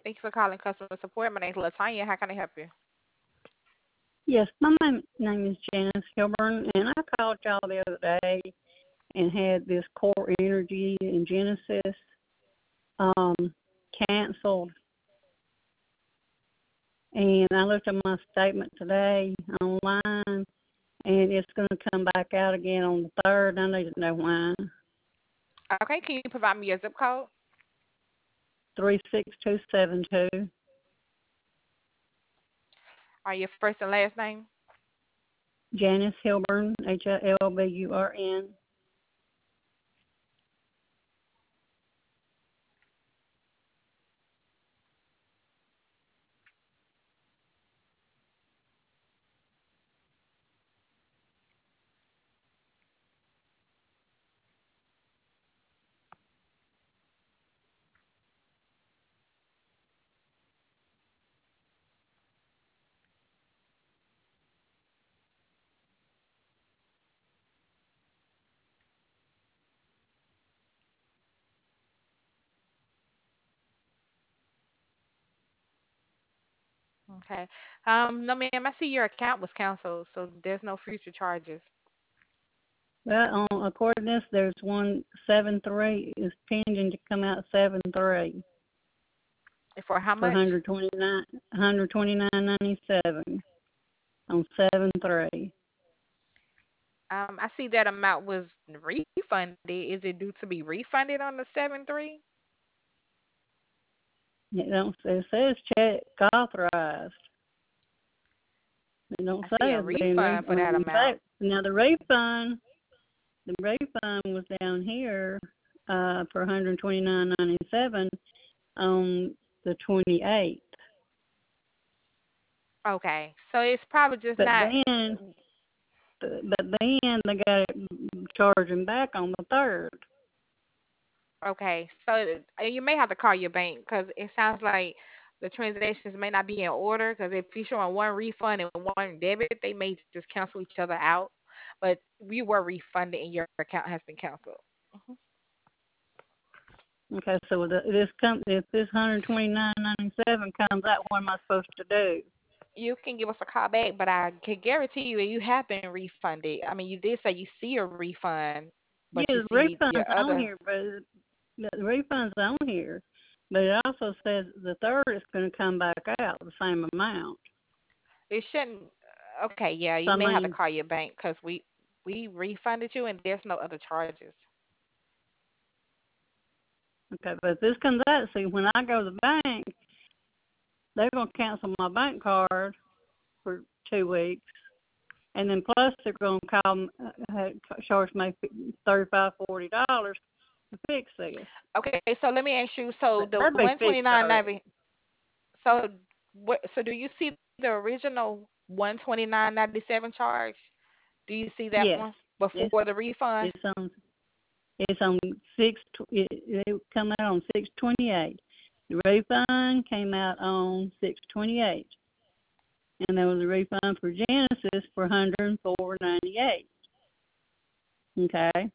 Thank you for calling customer support. My name is Latanya. How can I help you? Yes, my name is Janice Kilburn, and I called y'all the other day and had this Core Energy and Genesis um, canceled. And I looked at my statement today online, and it's going to come back out again on the 3rd. I need to know why. Okay, can you provide me your zip code? 36272. Are your first and last name? Janice Hilburn, Hilburn. Okay. No, ma'am, I see your account was canceled, so there's no future charges. Well, according to this, there's one 7.3 is pending to come out 7.3 For how for much? 129.97 on 7.3. I see that amount was refunded. Is it due to be refunded on the 7/3? It says check authorized. It don't I say see a it's being refund for that amount. now the refund was down here for 129.97 on the 28th. Okay, so it's probably just But not. then but then they got it charging back on the 3rd. Okay, so you may have to call your bank because it sounds like the transactions may not be in order. Because if you're showing one refund and one debit, they may just cancel each other out. But we were refunded and your account has been canceled. Mhm. Okay, so if this 129.97 comes out, what am I supposed to do? You can give us a call back, but I can guarantee you that you have been refunded. I mean, you did say you see a refund, Yeah, but you the see refund's your on other. here, but the refund's on here. But it also says the 3rd is going to come back out the same amount. It shouldn't. Okay, yeah, So you I may have to mean, call your bank because we refunded you and there's no other charges. okay, but if this comes out, see, when I go to the bank, they're going to cancel my bank card for 2 weeks, and then plus they're going to charge me $35-40 to fix this. Okay, so let me ask you. So the That'd be fixed 129.90. already. So what? So do you see the original 129.97 charge? Do you see that Yes, one it's before the refund? it's on it's on it come out on 6/28. The refund came out on 6/28, and there was a refund for Genesis for 104.98. Okay,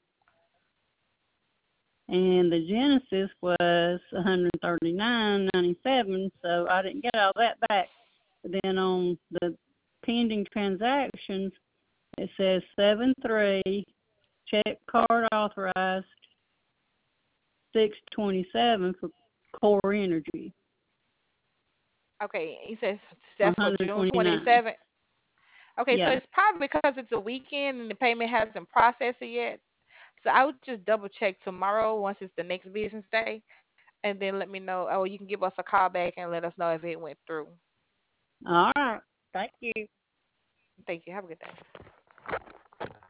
and the Genesis was 139.97, so I didn't get all that back. But then on the pending transactions, it says 7/3 check card authorized 6/27 for Core Energy Okay, he says for that's for June 129. 27th. Okay, so Yeah. it's probably because it's a weekend and the payment hasn't processed it yet. So I would just double check tomorrow once it's the next business day, and then let me know. Oh, you can give us a call back and let us know if it went through. All right. Thank you. Thank you. Have a good day.